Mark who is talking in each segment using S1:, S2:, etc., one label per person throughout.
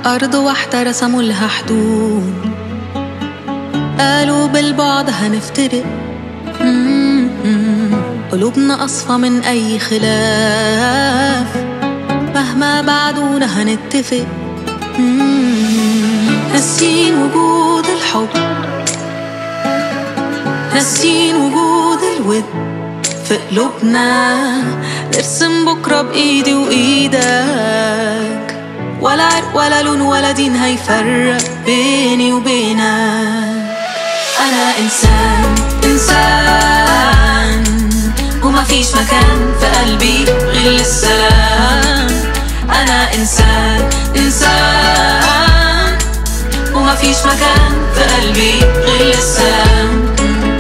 S1: أرض واحدة رسموا لها حدود، قالوا بالبعد هنفترق. قلوبنا أصفى من أي خلاف، مهما بعدونا هنتفق. ناسين وجود الحب، ناسين وجود الود في قلوبنا. نرسم بكرة بإيدي وإيدك، ولا عرق ولا لون ولا دين هيفرق بيني وبينك. أنا إنسان إنسان، وما فيش مكان في قلبي غير السلام. أنا إنسان إنسان، وما فيش مكان في قلبي غير السلام.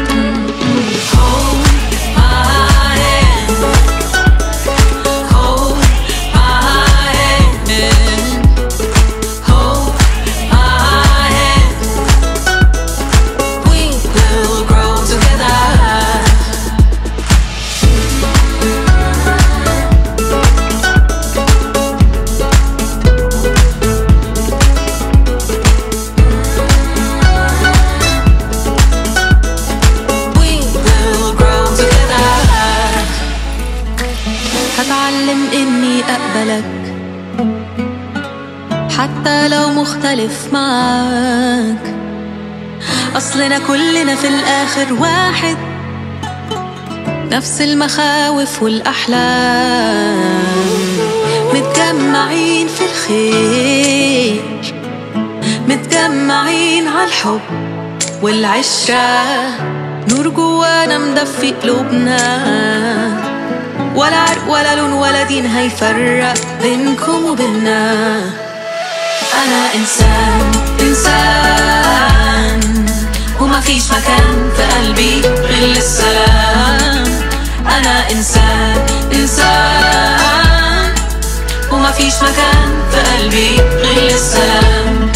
S1: هتعلم إني أقبلك حتى لو مختلف معاك، أصلنا كلنا في الآخر واحد، نفس المخاوف والأحلام. متجمعين في الخير، متجمعين عالحب والعشرة. نور جوانا مدفي قلوبنا، ولا عرق ولا لون ولا دين هيفرق بينكم وبيننا. أنا إنسان إنسان، وما فيش مكان في قلبي غير السلام. أنا إنسان إنسان، وما فيش مكان في قلبي غير السلام.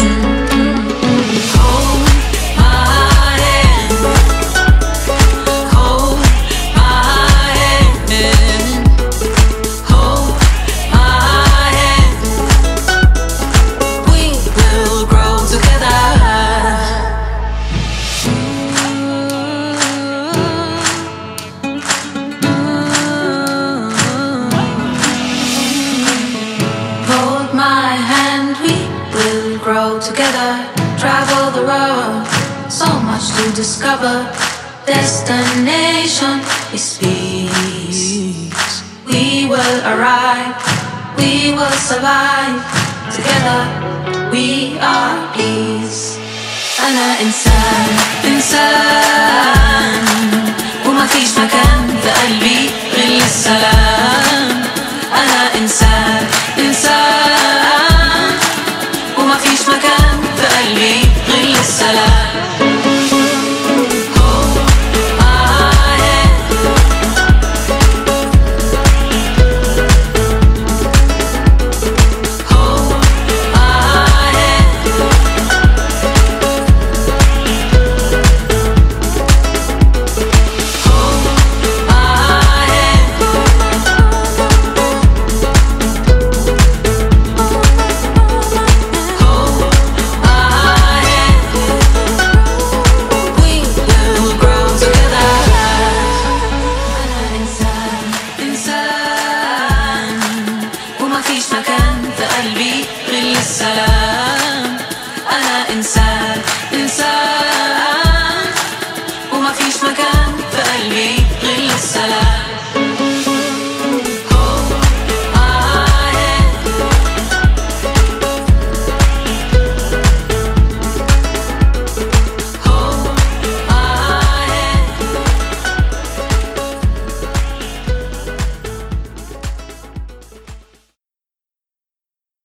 S1: Grow together, travel the road, so much to discover. Destination is peace. We will arrive, we will survive. Together we are peace. أنا إنسان إنسان.